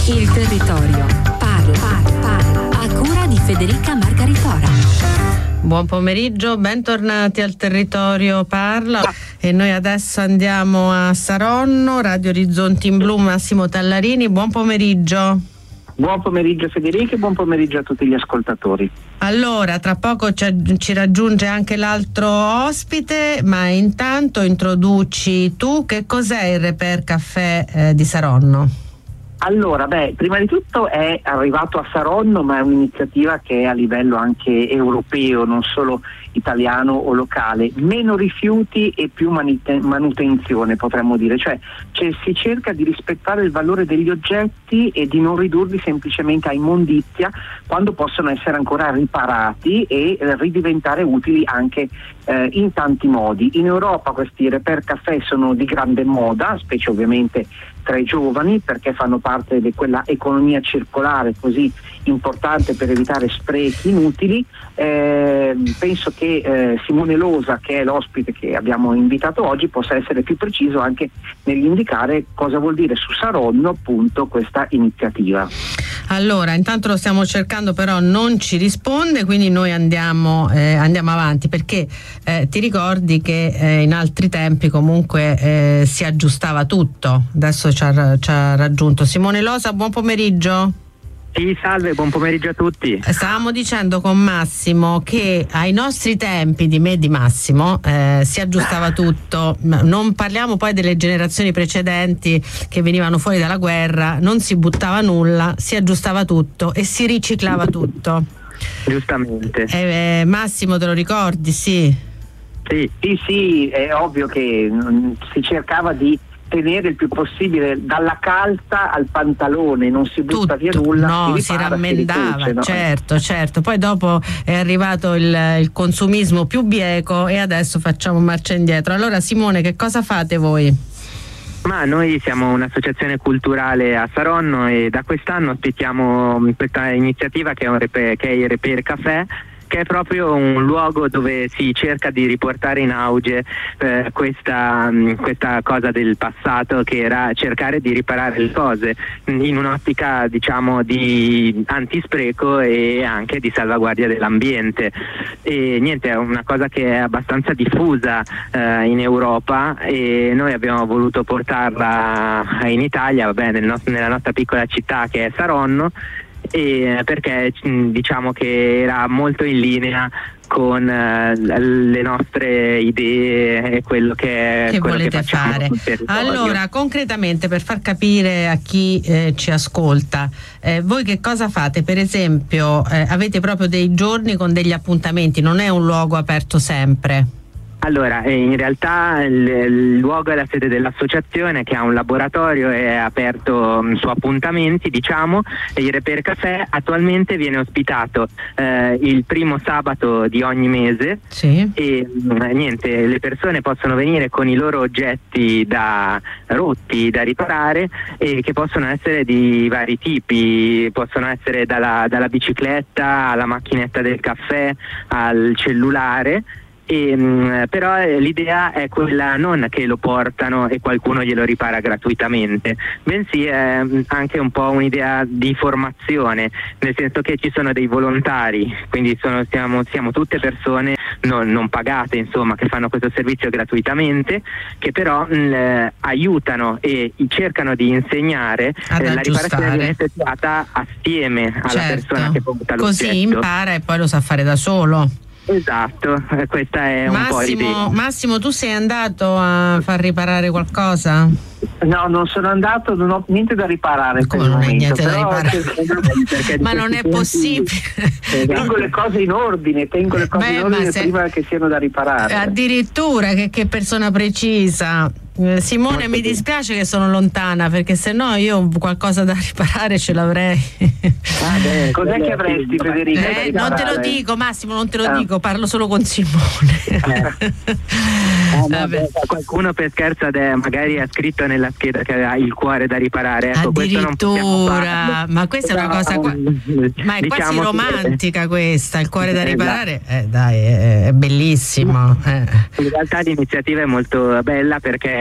Il territorio parla. A cura di Federica Margaritora. Buon pomeriggio, bentornati al Territorio Parla e noi adesso andiamo a Saronno, Radio Orizzonti in Blu, Massimo Tallarini, buon pomeriggio. Buon pomeriggio Federica e buon pomeriggio a tutti gli ascoltatori. Allora, tra poco ci raggiunge anche l'altro ospite, ma intanto introduci tu che cos'è il Reper Caffè di Saronno? Allora, prima di tutto è arrivato a Saronno, ma è un'iniziativa che è a livello anche europeo, non solo italiano o locale. Meno rifiuti e più manutenzione, potremmo dire. Cioè si cerca di rispettare il valore degli oggetti e di non ridurli semplicemente a immondizia quando possono essere ancora riparati e ridiventare utili anche in tanti modi. In Europa questi Reper Caffè sono di grande moda, specie ovviamente tra i giovani, perché fanno parte di quella economia circolare così importante per evitare sprechi inutili. Penso che Simone Losa, che è l'ospite che abbiamo invitato oggi, possa essere più preciso anche nell'indicare cosa vuol dire su Saronno appunto questa iniziativa. Allora, intanto lo stiamo cercando, però non ci risponde, quindi noi andiamo avanti, perché ti ricordi che in altri tempi comunque si aggiustava tutto. Adesso ci ha raggiunto Simone Losa, buon pomeriggio. Sì, salve, buon pomeriggio a tutti. Stavamo dicendo con Massimo che ai nostri tempi, di me e di Massimo, si aggiustava tutto. Non parliamo poi delle generazioni precedenti che venivano fuori dalla guerra, non si buttava nulla, si aggiustava tutto e si riciclava tutto. Giustamente. Massimo, te lo ricordi? Sì, è ovvio che si cercava di tenere il più possibile dalla calza al pantalone, non si butta via nulla, no, si rammendava, si ricuce, certo. Poi dopo è arrivato il consumismo più bieco e adesso facciamo marcia indietro. Allora Simone, che cosa fate voi? Ma noi siamo un'associazione culturale a Saronno e da quest'anno ospitiamo questa iniziativa che è il Reper Caffè, che è proprio un luogo dove si cerca di riportare in auge questa cosa del passato, che era cercare di riparare le cose in un'ottica, diciamo, di antispreco e anche di salvaguardia dell'ambiente. E niente, è una cosa che è abbastanza diffusa in Europa e noi abbiamo voluto portarla in Italia, nella nostra piccola città che è Saronno, perché diciamo che era molto in linea con le nostre idee e quello che volete fare. Allora, concretamente, per far capire a chi ci ascolta, voi che cosa fate? Per esempio, avete proprio dei giorni con degli appuntamenti, non è un luogo aperto sempre? Allora, in realtà il luogo è la sede dell'associazione, che ha un laboratorio e è aperto su appuntamenti, diciamo, e il Reper Caffè attualmente viene ospitato il primo sabato di ogni mese. Sì. E niente, le persone possono venire con i loro oggetti rotti da riparare, e che possono essere di vari tipi, possono essere dalla bicicletta alla macchinetta del caffè al cellulare. Però l'idea è quella non che lo portano e qualcuno glielo ripara gratuitamente, bensì è anche un po' un'idea di formazione, nel senso che ci sono dei volontari, quindi siamo tutte persone non pagate, insomma, che fanno questo servizio gratuitamente, che però aiutano e cercano di insegnare la riparazione viene effettuata assieme alla persona che porta l'oggetto. Così impara e poi lo sa fare da solo. Esatto, questa è un po' l'idea. Massimo, tu sei andato a far riparare qualcosa? No, non sono andato, non ho niente da riparare. Come non hai niente da riparare? Ma non è possibile. Tengo le cose in ordine, prima che siano da riparare. Addirittura, che persona precisa. Simone, mi dispiace che sono lontana, perché se no io qualcosa da riparare ce l'avrei. Cos'è che avresti, Federica? Non te lo dico, Massimo, non te lo dico, parlo solo con Simone. Qualcuno per scherzo magari ha scritto nella scheda che ha il cuore da riparare. Ecco, addirittura, ma questa è una cosa ma è quasi romantica questa, il cuore da riparare. Dai, è bellissimo. In realtà l'iniziativa è molto bella perché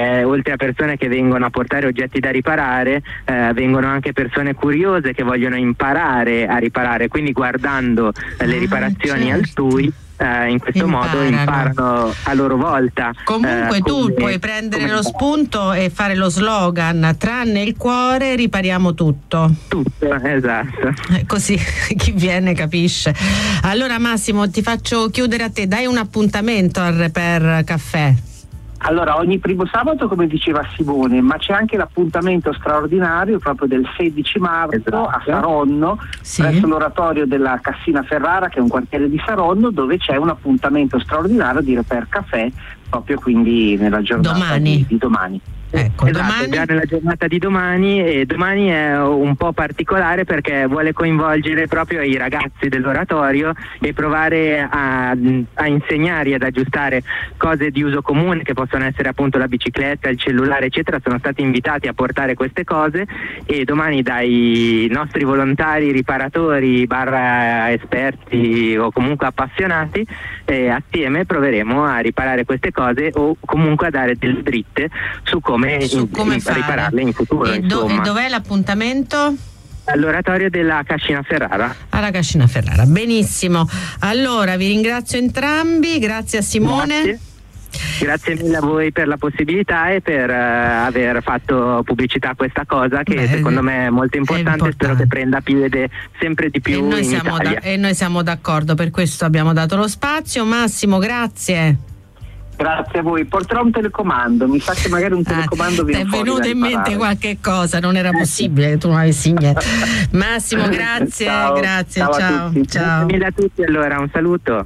oltre a persone che vengono a portare oggetti da riparare, vengono anche persone curiose che vogliono imparare a riparare, quindi guardando le riparazioni altrui in questo modo imparano a loro volta. Comunque tu puoi prendere lo spunto e fare lo slogan: tranne il cuore ripariamo tutto. Tutto, esatto. Così chi viene capisce. Allora Massimo, ti faccio chiudere a te, dai un appuntamento al Reper Caffè. Allora, ogni primo sabato, come diceva Simone, ma c'è anche l'appuntamento straordinario proprio del 16 marzo a Saronno, presso l'oratorio della Cassina Ferrara, che è un quartiere di Saronno, dove c'è un appuntamento straordinario di Reper Caffè, proprio quindi nella giornata di domani. Ecco, esatto, già nella giornata di domani, e domani è un po' particolare perché vuole coinvolgere proprio i ragazzi dell'oratorio e provare a insegnare, ad aggiustare cose di uso comune che possono essere appunto la bicicletta, il cellulare eccetera. Sono stati invitati a portare queste cose e domani dai nostri volontari riparatori / esperti o comunque appassionati assieme proveremo a riparare queste cose o comunque a dare delle dritte su come ripararle in futuro. E dov'è l'appuntamento? All'oratorio della Cascina Ferrara. Alla Cascina Ferrara, benissimo. Allora vi ringrazio entrambi, grazie a Simone. Grazie mille a voi per la possibilità e per aver fatto pubblicità a questa cosa che secondo me è molto importante. Spero che prenda piede sempre di più in Italia. E noi siamo d'accordo, per questo abbiamo dato lo spazio. Massimo, grazie. Grazie a voi, porterò un telecomando, mi sa che magari un telecomando viene fuori. È venuto in mente qualche cosa, non era possibile che tu non avessi niente. Massimo, grazie, ciao, grazie, ciao. Ciao. Grazie mille a tutti, allora un saluto.